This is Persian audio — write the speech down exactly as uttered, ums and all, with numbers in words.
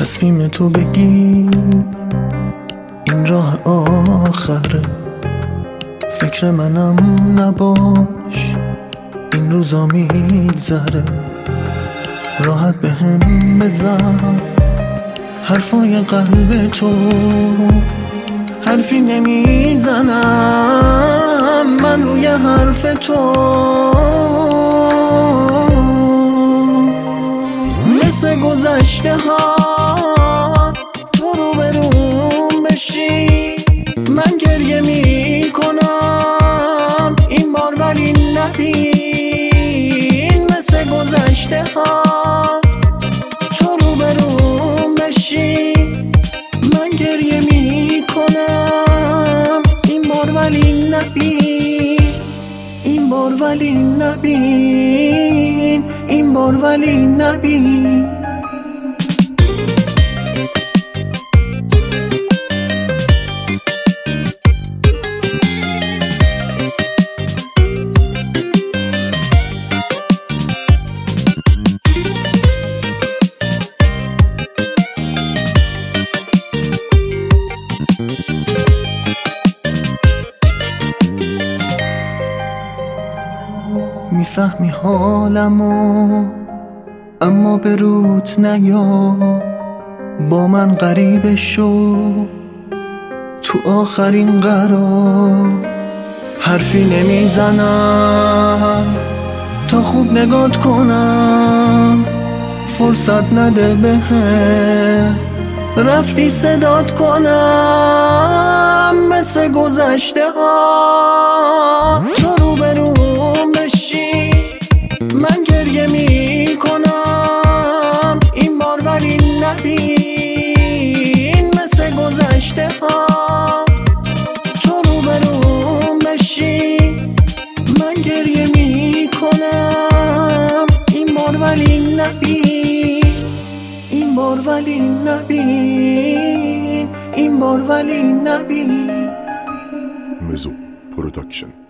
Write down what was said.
تصمیم تو بگی این راه آخره، فکر منم نباش این روزا میگذره. راحت به هم بزن حرفای قلب تو، حرفی نمیزنم من روی حرف تو. مثل گذشته ها تو رو بروم بشی، من گریه میکنم این بار ولی نبین. مثل گذشته ها تو رو بروم بشی، من گریه میکنم این بار ولی نبین. این بار ولی نبین، این بار ولی نبین. میفهمی حالمو اما به روت نیا، با من غریبه شو تو آخرین قرار. حرفی نمیزنم تا خوب نگات کنم، فرصت نده بهم رفتی صدات کنم. مثل گذشته ها تو رو بروم بشی، من گریه میکنم این بار ولی نبین. مثل گذشته ها تو رو بروم بشی، من گریه میکنم این بار ولی نبین. این بار ولی نبین، این بار ولی نبین. مزو پروداکشن.